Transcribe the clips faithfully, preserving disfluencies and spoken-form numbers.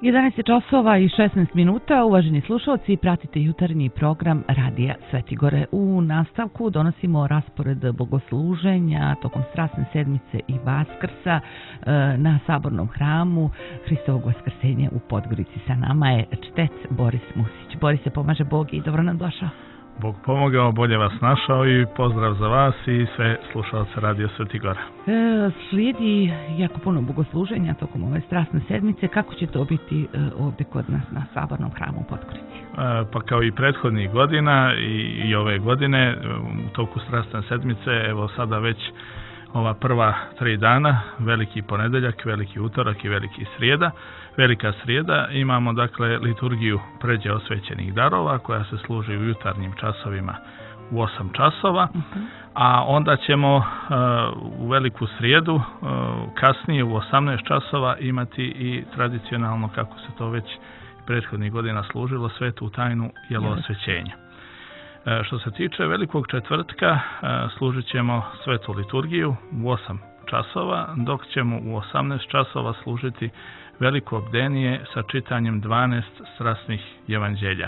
jedanaest časova i šesnaest minuta, uvaženi slušalci, pratite jutarnji program Radija Svete Gore. U nastavku donosimo raspored bogosluženja tokom Strasne sedmice i Vaskrsa na Sabornom hramu Hristovog Vaskrsenja u Podgorici. Sa nama je čtec Boris Musić. Boris, se pomaže Bog i dobro nam došao. Bog pomogao, bolje vas našao i pozdrav za vas i sve slušalce Radio Svete Gore. E, slijedi jako puno bogosluženja tokom ove Strasne sedmice. Kako će to biti e, ovdje kod nas na Sabornom hramu u Podgorici? E, pa kao i prethodnih godina i, i ove godine u toku Strasne sedmice, evo sada već ova prva tri dana, veliki ponedeljak, veliki utorak i veliki srijeda. Velika srijeda imamo dakle liturgiju pređe osvećenih darova koja se služi u jutarnjim časovima u osam časova, uh-huh. a onda ćemo uh, u veliku srijedu uh, kasnije u osamnaest časova imati i tradicionalno, kako se to već prethodnih godina služilo, svetu tajnu jelosvećenja. Uh, što se tiče velikog četvrtka, uh, služit ćemo svetu liturgiju u osam časova, dok ćemo u osamnaest časova služiti veliko bdenije sa čitanjem dvanaest strasnih evanđelja.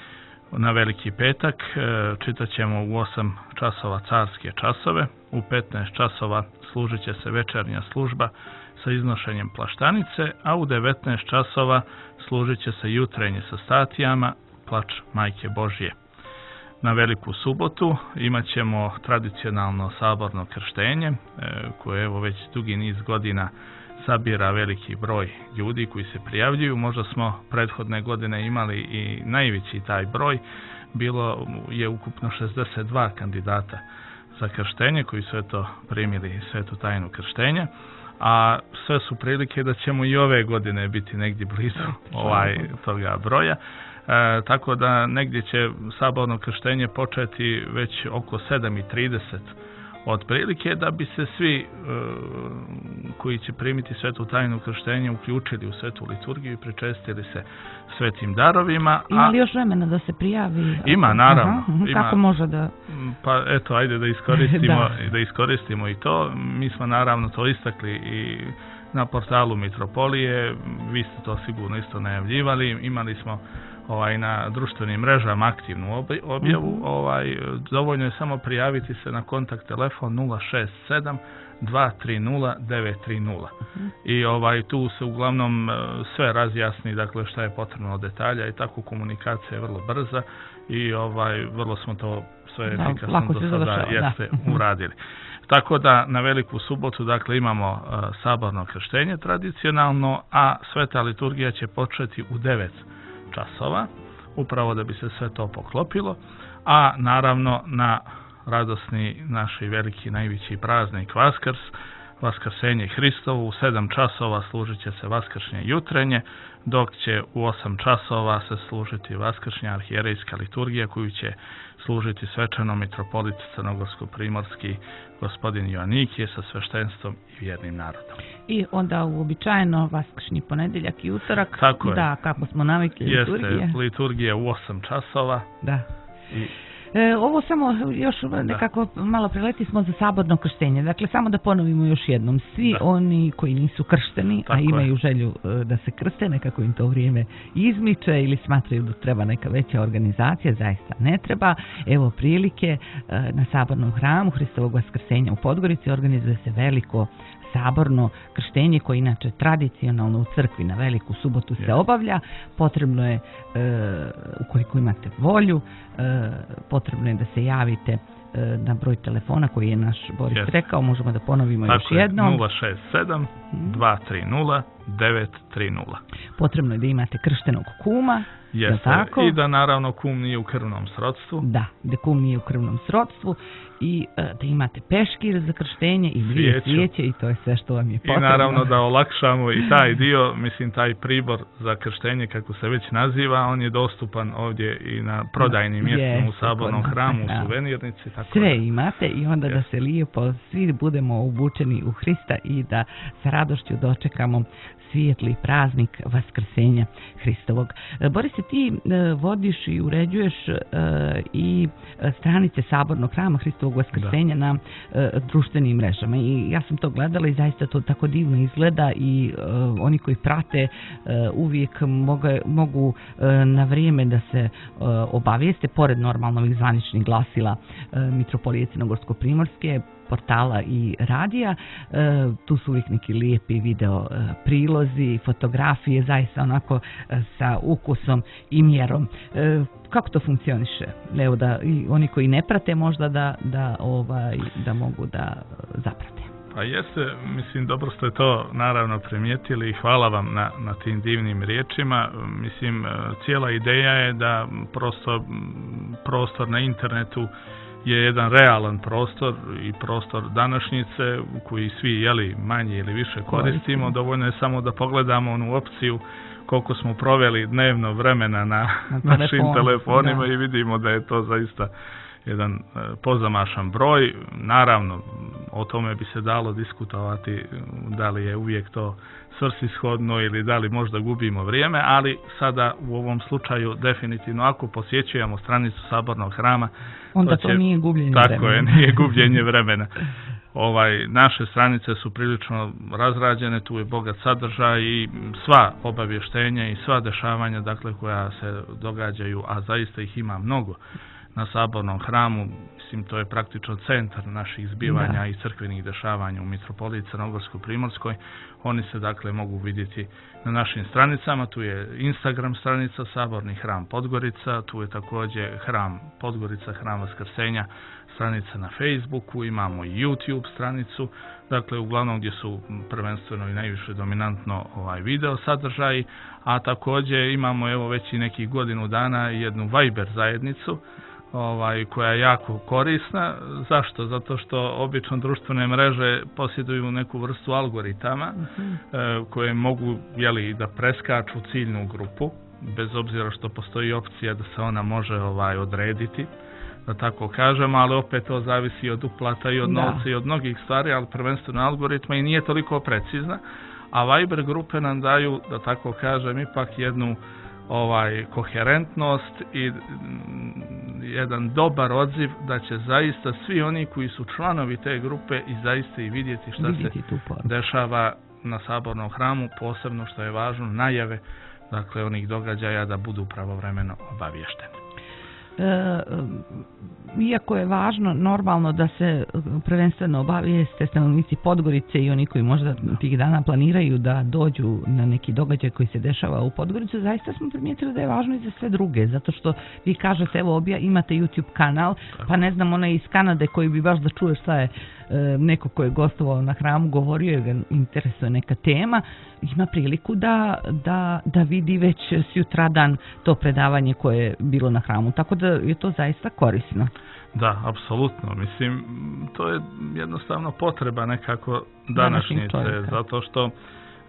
Na veliki petak čitat ćemo u osam časova carske časove, u petnaest časova služit će se večernja služba sa iznošenjem plaštanice, a u devetnaest časova služit će se jutrenje sa statijama, plač Majke Božje. Na veliku subotu imat ćemo tradicionalno saborno krštenje, koje evo već dugi niz godina sabira veliki broj ljudi koji se prijavljuju. Možda smo prethodne godine imali i najveći taj broj. Bilo je ukupno šezdeset dva kandidata za krštenje koji su eto primili svetu tajnu krštenja, a sve su prilike da ćemo i ove godine biti negdje blizu ovaj toga broja. E, tako da negdje će saborno krštenje početi već oko sedam i trideset otprilike, da bi se svi e, koji će primiti svetu tajnu krštenja uključili u svetu liturgiju i pričestili se svetim darovima. Ima li još vremena da se prijavi? Ima, naravno. Aha, ima, kako može da... Pa eto, ajde da iskoristimo, da. da iskoristimo i to. Mi smo naravno to istakli i na portalu Mitropolije, vi ste to sigurno isto najavljivali, imali smo ovaj na društvenim mrežama aktivnu objavu, mm-hmm. ovaj dovoljno je samo prijaviti se na kontakt telefon nula šest sedam dva tri nula devet tri nula. Mm-hmm. I ovaj tu se uglavnom sve razjasni, dakle šta je potrebno od detalja i tako komunikacija je vrlo brza i ovaj vrlo smo to sve efikasno do sada završava, jeste da. uradili. Tako da na veliku subotu dakle imamo uh, saborno krštenje tradicionalno, a sveta liturgija će početi u devet časova, upravo da bi se sve to poklopilo, a naravno na radosni naš veliki najveći praznik Vaskrs, Vaskrsenje Hristovo, u sedam časova služit će se vaskršnje jutrenje, dok će u osam časova se služiti vaskršnja arhijerejska liturgija koju će služiti svečano mitropolit Crnogorsko-primorski gospodin Joannikije sa sveštenstvom i vjernim narodom. I onda uobičajeno vaskršnji ponedeljak i utorak, tako da, kako smo navikli, liturgije. Jeste, liturgija u osam časova. Da. I E, ovo samo još nekako da. malo preleti smo za saborno krštenje. Dakle, samo da ponovimo još jednom. Svi da. oni koji nisu kršteni, tako a imaju je. želju da se krste, nekako im to vrijeme izmiče ili smatraju da treba neka veća organizacija, zaista ne treba. Evo prilike, na Sabornom hramu Hristovog Vaskrsenja u Podgorici organizuje se veliko saborno krštenje koje inače tradicionalno u crkvi na veliku subotu se obavlja. Potrebno je, e, ukoliko imate volju, e, potrebno je da se javite e, na broj telefona koji je naš Boris yes. rekao. Možemo da ponovimo Tako još jednom. nula šest sedam dva tri nula devet tri nula. Potrebno je da imate krštenog kuma. Jeste, tako? I da naravno kum nije u krvnom srodstvu. Da, da kum nije u krvnom srodstvu i uh, da imate peškir za krštenje i dvije svijeće i to je sve što vam je potrebno. I naravno da olakšamo i taj dio, mislim taj pribor za krštenje kako se već naziva, on je dostupan ovdje i na prodajnim mjestima u Sabornom hramu, u suvenirnici. Tako sve da. imate i onda yes. da se lijepo svi budemo obučeni u Hrista i da sa radošću dočekamo svijetli praznik Vaskrsenja Hristovog. Boris, Milice, ti vodiš i uređuješ i stranice Sabornog hrama Hristovog Vaskrsenja na društvenim mrežama i ja sam to gledala i zaista to tako divno izgleda i oni koji prate uvijek mogu, mogu na vrijeme da se obavijeste pored normalno ovih zvaničnih glasila Mitropolije Crnogorsko-Primorske, portala i radija. E, tu su uvijek neki lijepi video e, prilozi, fotografije, zaista onako e, sa ukusom i mjerom. E, kako to funkcioniše? Evo da i oni koji ne prate možda da, da, ovaj, da mogu da zaprate. Pa jeste, mislim, dobro ste to naravno primijetili i hvala vam na, na tim divnim riječima. Mislim, cijela ideja je da prosto prostor na internetu je jedan realan prostor i prostor današnjice u koji svi jeli manje ili više koristimo. Dovoljno je samo da pogledamo onu opciju koliko smo proveli dnevno vremena na, na našim telefon, telefonima da. I vidimo da je to zaista jedan pozamašan broj. Naravno, o tome bi se dalo diskutovati da li je uvijek to svrsishodno ili da li možda gubimo vrijeme, ali sada u ovom slučaju definitivno ako posjećujemo stranicu Sabornog hrama, onda to, će, to nije gubljenje tako vremena. Tako je, nije gubljenje vremena. Ovaj, naše stranice su prilično razrađene, tu je bogat sadržaj i sva obavještenja i sva dešavanja dakle, koja se događaju, a zaista ih ima mnogo na Sabornom hramu. Mislim, to je praktično centar naših zbivanja da. I crkvenih dešavanja u Mitropoliji Crnogorsko-Primorskoj. Oni se dakle mogu vidjeti na našim stranicama. Tu je Instagram stranica Saborni hram Podgorica, tu je također hram Podgorica, hram Vaskrsenja, stranica na Facebooku, imamo i YouTube stranicu, dakle uglavnom gdje su prvenstveno i najviše dominantno ovaj video sadržaji, a također imamo evo već i nekih godinu dana jednu Viber zajednicu ovaj, koja je jako korisna. Zašto? Zato što obično društvene mreže posjeduju neku vrstu algoritama uh-huh. e, koje mogu jeli, da preskaču ciljnu grupu, bez obzira što postoji opcija da se ona može ovaj odrediti, da tako kažem, ali opet to zavisi od uplata i od novca da. I od mnogih stvari, ali prvenstveno algoritma i nije toliko precizna, a Viber grupe nam daju, da tako kažem, ipak jednu ovaj koherentnost i m, jedan dobar odziv da će zaista svi oni koji su članovi te grupe i zaista i vidjeti šta vidjeti se dešava na Sabornom hramu, posebno što je važno najave dakle onih događaja da budu pravovremeno obavješteni. E, iako je važno normalno da se prvenstveno obavijeste stanovnici Podgorice i oni koji možda tih dana planiraju da dođu na neki događaj koji se dešava u Podgoricu, zaista smo primijetili da je važno i za sve druge, zato što vi kažete evo obja, imate YouTube kanal, pa ne znam onaj iz Kanade koji bi baš da čuje šta je neko ko je gostovao na hramu, govorio je ga interesuje neka tema, ima priliku da, da, da vidi već sutradan to predavanje koje je bilo na hramu, tako da je to zaista korisno. Da, apsolutno. Mislim, to je jednostavno potreba nekako današnjice, zato što e,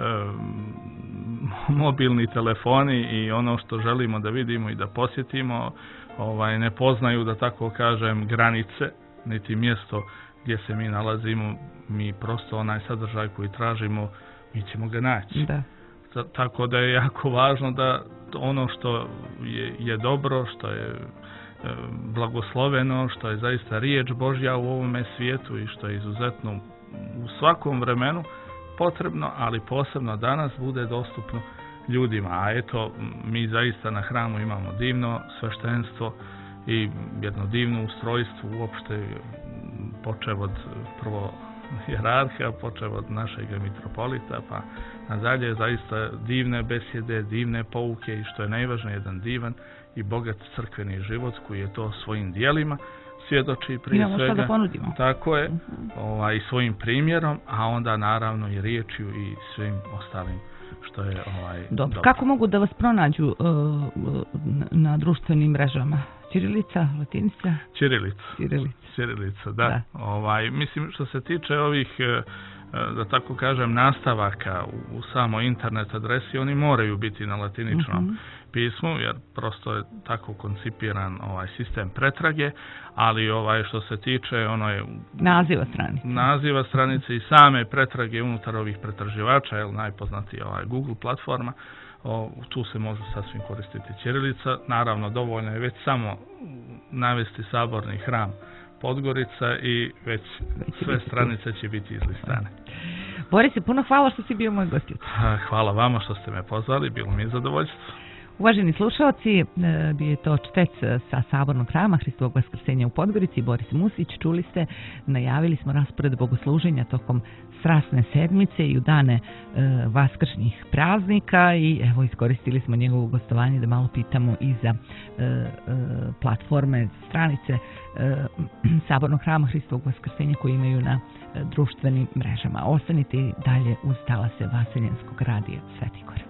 mobilni telefoni i ono što želimo da vidimo i da posjetimo ovaj, ne poznaju, da tako kažem, granice, niti mjesto gdje se mi nalazimo, mi prosto onaj sadržaj koji tražimo, mi ćemo ga naći. Da. Tako da je jako važno da ono što je, je dobro, što je blagosloveno, što je zaista riječ Božja u ovome svijetu i što je izuzetno u svakom vremenu potrebno, ali posebno danas bude dostupno ljudima. A eto, mi zaista na hramu imamo divno sveštenstvo i jedno divno ustrojstvo uopšte, počev od prvo hijerarhija, počev od našeg mitropolita, pa nadalje zaista divne besjede, divne pouke i što je najvažnije, jedan divan i bogat crkveni život koji je to svojim dijelima svjedoči prije imamo svega. Što da ponudimo. Tako je, uh-huh. ovaj, svojim primjerom, a onda naravno i riječju i svim ostalim što je ovaj dobro. Dobro. Kako mogu da vas pronađu uh, na društvenim mrežama? Ćirilica, latinica? Ćirilica. Ćirilica. Ćirilica, da. da. Ovaj, mislim što se tiče ovih, da tako kažem, nastavaka u, u samoj internet adresi, oni moraju biti na latiničnom uh-huh. pismu, jer prosto je tako koncipiran ovaj sistem pretrage, ali ovaj što se tiče ono je naziva stranice. Naziva stranice i same pretrage unutar ovih pretraživača, je najpoznatiji ovaj Google platforma, O, tu se može sasvim koristiti ćirilica. Naravno, dovoljno je već samo navesti saborni hram Podgorica i već sve stranice će biti izlistane. Borise, puno hvala što si bio moj gost. Hvala vama što ste me pozvali, bilo mi je zadovoljstvo. Uvaženi slušalci, bio je to čtec sa Sabornog hrama Hristovog vaskrsenja u Podgorici, Boris Musić. Čuli ste, najavili smo raspored bogosluženja tokom Strasne sedmice i u dane e, vaskršnjih praznika i evo iskoristili smo njegovo gostovanje da malo pitamo i za e, e, platforme, stranice e, Sabornog hrama Hristovog vaskrsenja koji imaju na e, društvenim mrežama. Ostanite dalje uz talase Vaseljenskog radija Sveti Gor.